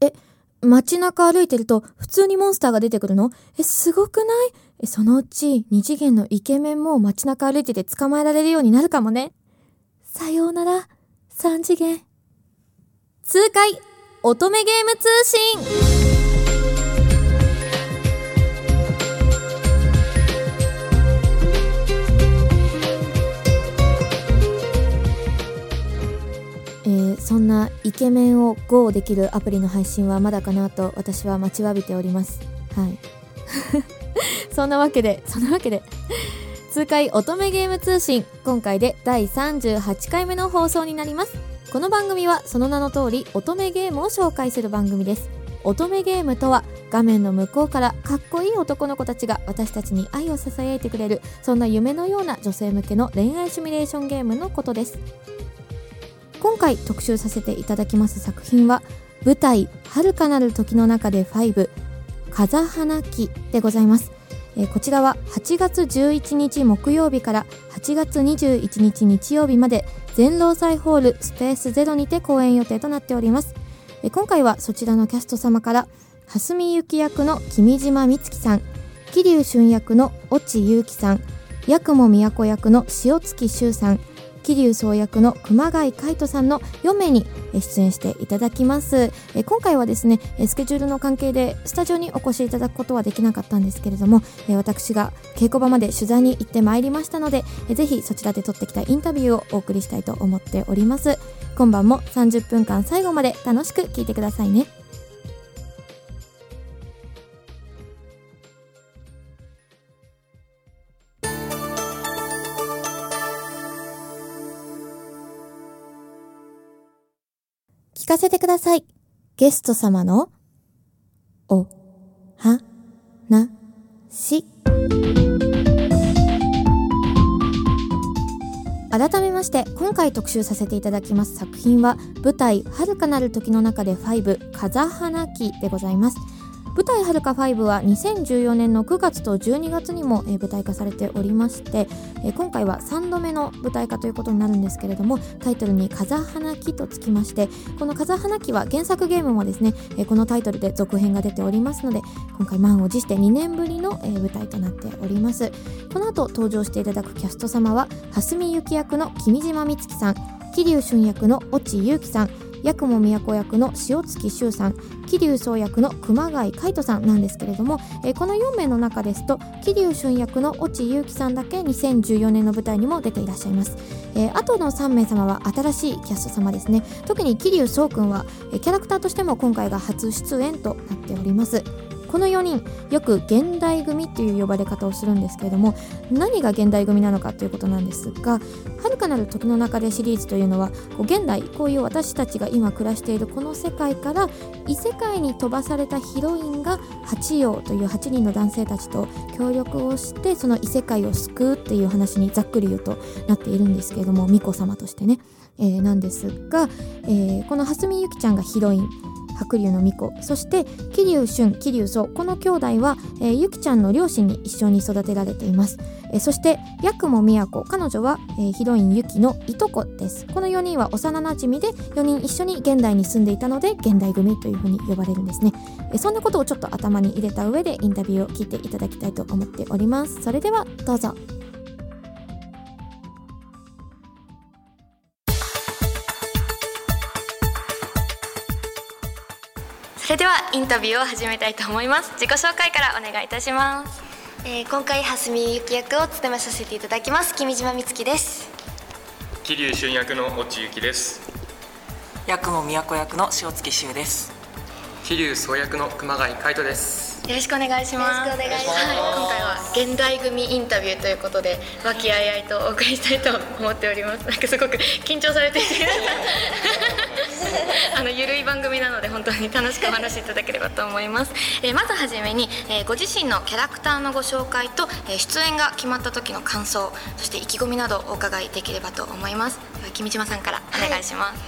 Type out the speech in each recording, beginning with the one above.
街中歩いてると普通にモンスターが出てくるの？すごくない？そのうち2次元のイケメンも街中歩いてて捕まえられるようになるかもね。さようなら、3次元。痛快乙女ゲーム通信。そんなイケメンを GO できるアプリの配信はまだかなと私は待ちわびております。はいそんなわけで痛快乙女ゲーム通信、今回で第38回目の放送になります。この番組はその名の通り乙女ゲームを紹介する番組です。乙女ゲームとは画面の向こうからかっこいい男の子たちが私たちに愛を囁いてくれる、そんな夢のような女性向けの恋愛シミュレーションゲームのことです。今回特集させていただきます作品は舞台遥かなる時の中で5風花記でございます。こちらは8月11日木曜日から8月21日日曜日まで全労祭ホールスペースゼロにて公演予定となっております。今回はそちらのキャスト様から蓮見由紀役の君島美月さん、桐生俊役の越智祐希さん、八雲都役の塩月修さん、桐生壮役の熊谷海人さんの4名に出演していただきます。今回はですねスケジュールの関係でスタジオにお越しいただくことはできなかったんですけれども、私が稽古場まで取材に行ってまいりましたので、ぜひそちらで撮ってきたインタビューをお送りしたいと思っております。今晩も30分間最後まで楽しく聞いてくださいね。聞かせてください。ゲスト様のおはなし。改めまして今回特集させていただきます作品は舞台遥かなる時の中で5風花記でございます。舞台はるか5は2014年の9月と12月にも舞台化されておりまして、今回は3度目の舞台化ということになるんですけれども、タイトルに風花記とつきまして、この風花記は原作ゲームもですねこのタイトルで続編が出ておりますので、今回満を持して2年ぶりの舞台となっております。この後登場していただくキャスト様は蓮見由紀役の君島美月さん、桐生俊役の越智祐希さん、八雲都役の塩月修さん、桐生壮役の熊谷海人さんなんですけれども、この4名の中ですと桐生俊役の越智祐希さんだけ2014年の舞台にも出ていらっしゃいます。あとの3名様は新しいキャスト様ですね。特に桐生壮くんはキャラクターとしても今回が初出演となっております。この4人よく現代組という呼ばれ方をするんですけれども、何が現代組なのかということなんですが、遥かなる時の中でシリーズというのは現代こういう私たちが今暮らしているこの世界から異世界に飛ばされたヒロインが8葉という8人の男性たちと協力をしてその異世界を救うっていう話にざっくり言うとなっているんですけれども、巫女様としてね、なんですが、この蓮見由紀ちゃんがヒロイン、白龍の巫女、そして桐生俊、桐生壮、この兄弟は、ゆきちゃんの両親に一緒に育てられています。そして八雲都、彼女は、ヒロインゆきのいとこです。この4人は幼なじみで4人一緒に現代に住んでいたので現代組というふうに呼ばれるんですね。そんなことをちょっと頭に入れた上でインタビューを聞いていただきたいと思っております。それではどうぞ。 それではインタビューを始めたいと思います。自己紹介からお願いいたします。 今回蓮見由紀役を務めさせていただきます君島美月です。 桐生俊役の越智祐希です。 八雲都役の塩月修です。 桐生壮役の熊谷海人です。 よろしくお願いします。 よろしくお願いします。 今回は現代組インタビューということで和気あいあいとお送りしたいと思っております。なんかすごく緊張されていてゆるい番組なので本当に楽しくお話しいただければと思います。まずはじめに、ご自身のキャラクターのご紹介と、出演が決まった時の感想、そして意気込みなどお伺いできればと思います。では君島さんからお願いします。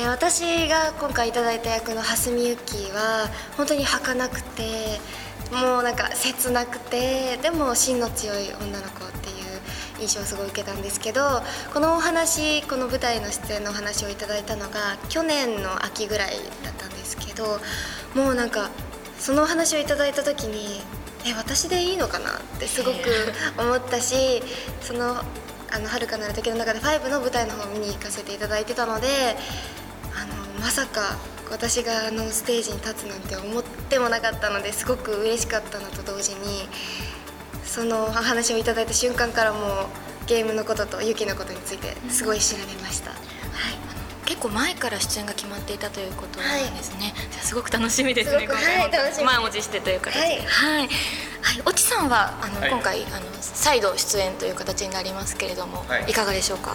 私が今回いただいた役の蓮見由紀は本当に儚くて、もうなんか切なくて、でも芯の強い女の子っていう印象をすごい受けたんですけど、このお話、この舞台の出演のお話をいただいたのが去年の秋ぐらいだったんですけど、 もうなんかそのお話をいただいた時に私でいいのかなってすごく思ったし、その遥かなる時の中で5の舞台の方を見に行かせていただいてたので、まさか私がステージに立つなんて思ってもなかったので、すごく嬉しかったのと同時に、そのお話をいただいた瞬間からもうゲームのこととユキのことについてすごい調べました。 結構前から出演が決まっていたということなんですね。じゃあすごく楽しみですね。 すごく楽しみ。 満を持してという形で。越智さんは今回再度出演という形になりますけれども、いかがでしょうか。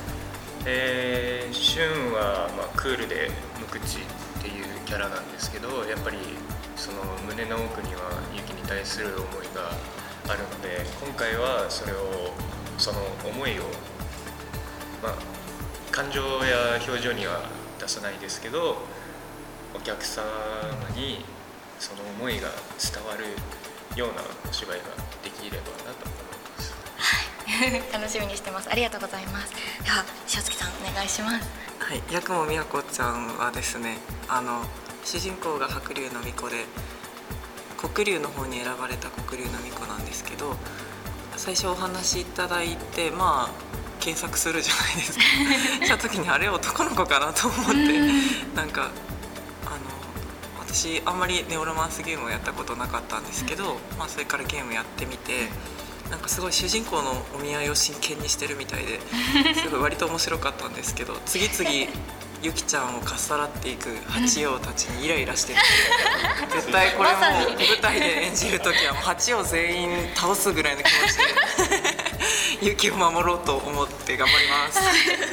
俊はクールで無口っていうキャラなんですけど、やっぱりその胸の奥にはユキに対する思いがあるので、今回はその思いを感情や表情には出さないですけど、お客様にその思いが伝わるようなお芝居ができればなと思います。 楽しみにしてます。ありがとうございます。では塩月さんお願いします。 はい、八雲美和子ちゃんはですね、主人公が白龍の巫女で、黒龍の方に選ばれた黒龍の巫女なんですけど、最初お話しいただいて検索するじゃないですかした時にあれ男の子かなと思ってなんか私あんまりネオロマンスゲームをやったことなかったんですけど、それからゲームやってみて、なんかすごい主人公のお見合いを真剣にしてるみたいですごい割と面白かったんですけど、次々ユキちゃんをかっさらっていく八王たちにイライラしてる絶対これも舞台で演じる時はもう八王全員倒すぐらいの気持ちでユキを守ろうと思って頑張ります。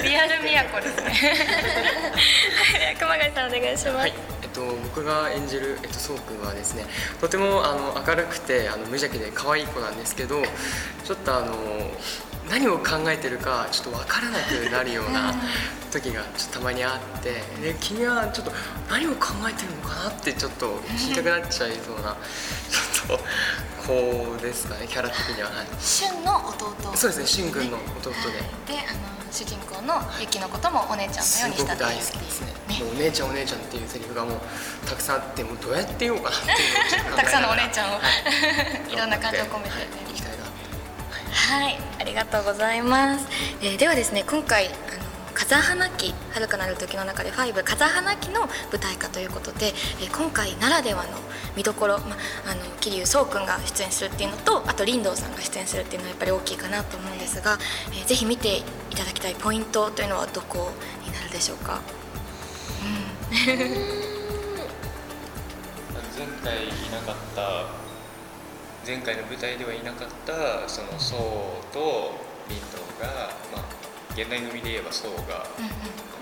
リアル都ですね熊谷さんお願いします。 僕が演じるそうくんはですね、とても明るくて無邪気で可愛い子なんですけど、ちょっと何を考えてるかちょっと分からなくなるような時がちょっとたまにあって、で君はちょっと何を考えてるのかなってちょっと知りたくなっちゃいそうなちょっと子ですかね、キャラ的には。 俊の弟。 そうですね、俊君の弟で。 で主人公のユキのこともお姉ちゃんのようにしたっていう。 すごく大好きですね。もうお姉ちゃんお姉ちゃんっていうセリフがもうたくさんあって、もうどうやって言おうかなっていうのをたくさんのお姉ちゃんをいろんな感情を込めていきたいな。 はい、ありがとうございます。ではですね、今回風花期遥かなる時の中で5風花期の舞台化ということで、今回ならではの見どころ、桐生壮君が出演するっていうのと、あと林道さんが出演するっていうのはやっぱり大きいかなと思うんですが、ぜひ見ていただきたいポイントというのはどこになるでしょうか。 前回いなかった前回の舞台ではいなかったその宋と林道が、現代のみで言えば宋が、その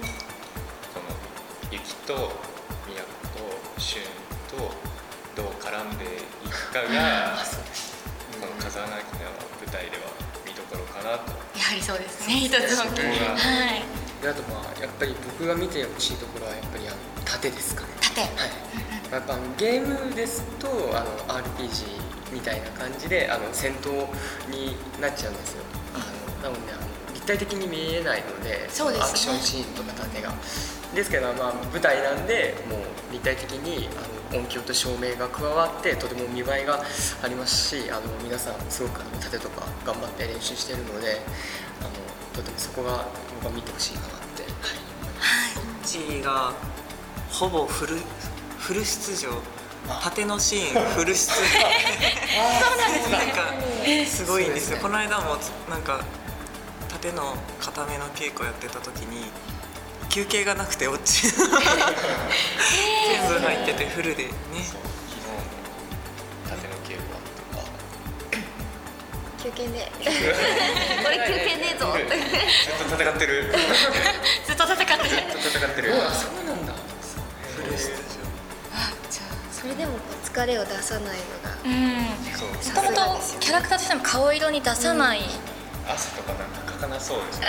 雪と都と俊とどう絡んでいくかがこの風花期の舞台では見どころかなと。 やはりそうですね、一つ大きい。 あとやっぱり僕が見てほしいところはやっぱり盾ですかね。 盾。 はい。やっぱゲームですとRPG みたいな感じで戦闘になっちゃうんですよ。なので立体的に見えないので、 そうですね、 アクションシーンとか盾がですけど、舞台なんでもう立体的に音響と照明が加わってとても見栄えがありますし、皆さんすごく盾とか頑張って練習しているので、とてもそこが僕は見てほしいかなって。 うちがほぼフル出場、盾のシーンフル出演そうなんですね。 なんかすごいんですよ。この間もなんか盾の固めの稽古やってた時に休憩がなくて落ち全部入っててフルでね。 昨日も盾の稽古とか休憩ねこれ休憩ねえぞってずっと戦ってるずっと戦ってる。 そうなんだ。 フル出場。 それでも疲れを出さないのがもともとキャラクターとしても顔色に出さない、 汗とかなんかかかなそうですね。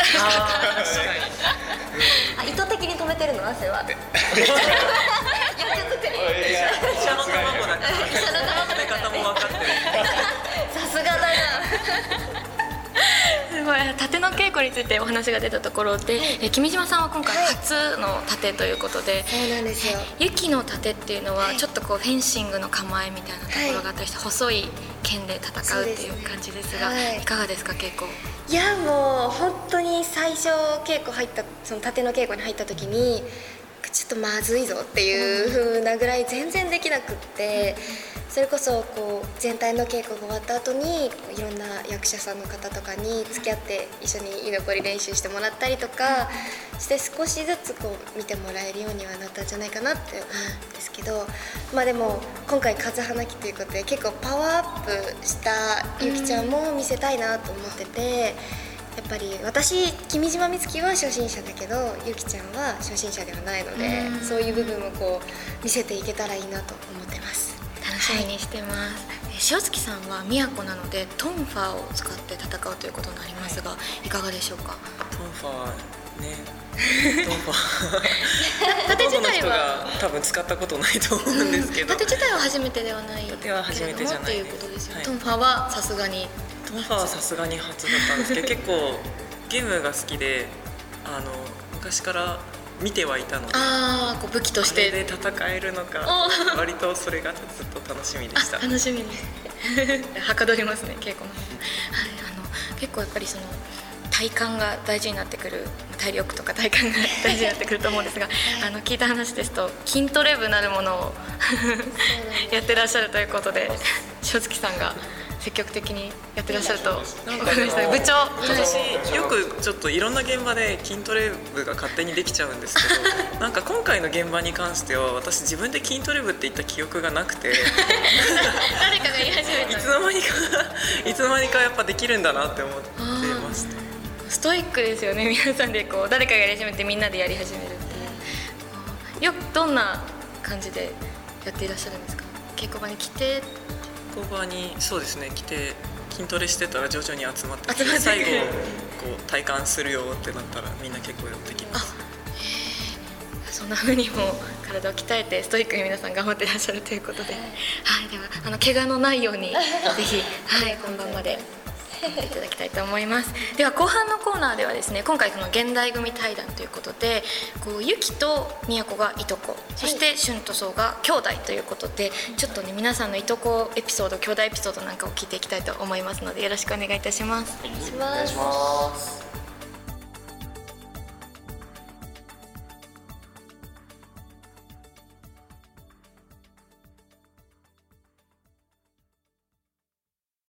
意図的に止めてるの汗は医者の卵だから食べ方も分かってる。 さすがだなすごい。盾の稽古子についてお話が出たところで、君島さんは今回初の盾ということで、 そうなんですよ。 ユキの盾っていうのはちょっとこうフェンシングの構えみたいなところがあったりして、細い剣で戦うっていう感じですが、いかがですか稽古？ いやもう本当に最初稽古入ったその盾の稽古に入った時にちょっとまずいぞっていう風なぐらい全然できなくって、それこそこう全体の稽古が終わった後にいろんな役者さんの方とかに付き合って一緒に居残り練習してもらったりとかして少しずつこう見てもらえるようにはなったんじゃないかなって思うんですけど、まあでも今回風花木ということで結構パワーアップしたゆきちゃんも見せたいなと思ってて。やっぱり私君島美月は初心者だけどゆきちゃんは初心者ではないので、そういう部分をこう見せていけたらいいなと思ってます。 楽しみにしてます、塩月さんは都なのでトンファーを使って戦うということになりますが、いかがでしょうか？ トンファーね、トンファー盾自体はほとんどの人が多分使ったことないと思うんですけど、 盾自体は初めてではない盾は初めてじゃないですっていうことですよね、 はい、 トンファーはさすがにトンファーはさすがに初だったんですけど結構ゲームが好きで昔から見てはいたので、 こう武器としてあれで戦えるのか割とそれがずっと楽しみでした。 楽しみにはかどりますね稽古の、結構やっぱりその体幹が大事になってくる、体力とか体幹が大事になってくると思うんですが聞いた話ですと筋トレ部なるものをやってらっしゃるということで、塩月さんが積極的にやってらっしゃると伺いました。部長、 私よくちょっといろんな現場で筋トレ部が勝手にできちゃうんですけどなんか今回の現場に関しては私自分で筋トレ部って言った記憶がなくて誰かが言い始めたいつの間にかやっぱできるんだなって思ってました。 ストイックですよね皆さんでこう誰かがやり始めてみんなでやり始めるっていう。どんな感じでやっていらっしゃるんですか？稽古場に来てそうですね、来て筋トレしてたら徐々に集まってきて最後こう体感するよってなったらみんな結構寄ってきます。 そんな風にも体を鍛えてストイックに皆さん頑張っていらっしゃるということで、では怪我のないようにぜひ、本番までやっていただきたいと思います。では後半のコーナーではですね、今回その現代組対談ということでゆきと都がいとこ、そして俊とそうが兄弟ということで、ちょっとね皆さんのいとこエピソード、兄弟エピソードなんかを聞いていきたいと思いますのでよろしくお願いいたします。 お願いします。